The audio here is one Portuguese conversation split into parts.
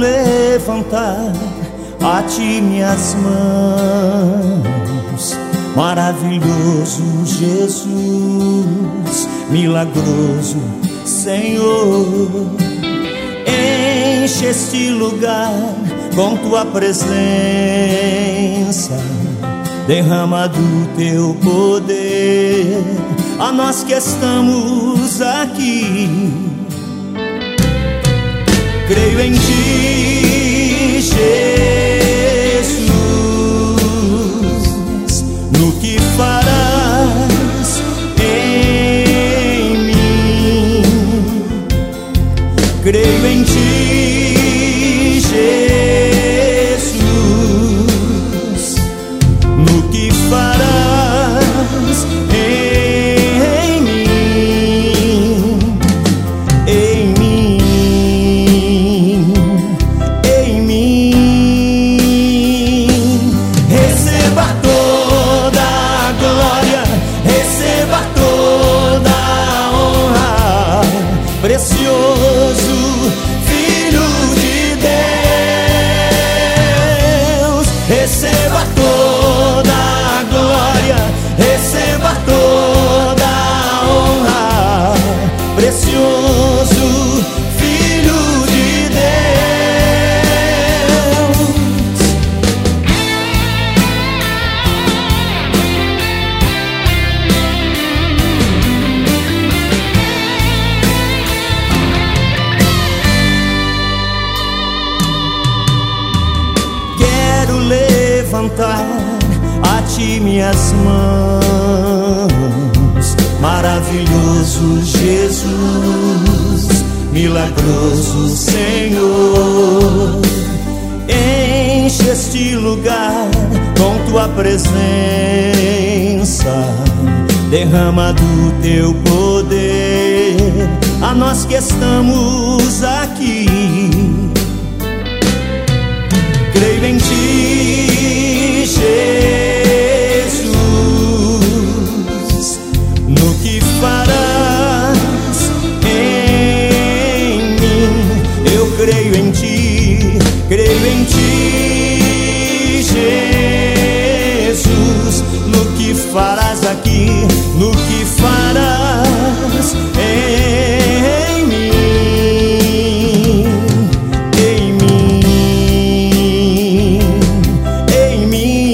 levantar a ti minhas mãos. Maravilhoso Jesus, milagroso Senhor, enche este lugar com tua presença, derrama do teu poder a nós que estamos aqui. Creio em ti, Jesus, no que farás em mim. Creio em ti, Jesus, no que farás em mim, em mim, em mim. Receba toda a glória, receba toda a honra, precioso Filho de Deus. Receba toda a glória, receba toda a honra, precioso Filho de Deus. Quero levantar a ti minhas mãos. Maravilhoso Jesus, milagroso Senhor, enche este lugar com tua presença, derrama do teu poder a nós que estamos aqui. Creio em ti, Jesus, no que farás em mim. Eu creio em ti, creio em ti, Jesus, no que farás aqui, no que farás em mim, em mim, em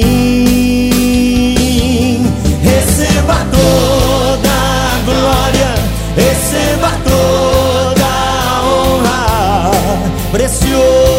mim. Receba toda a glória, receba toda a honra, precioso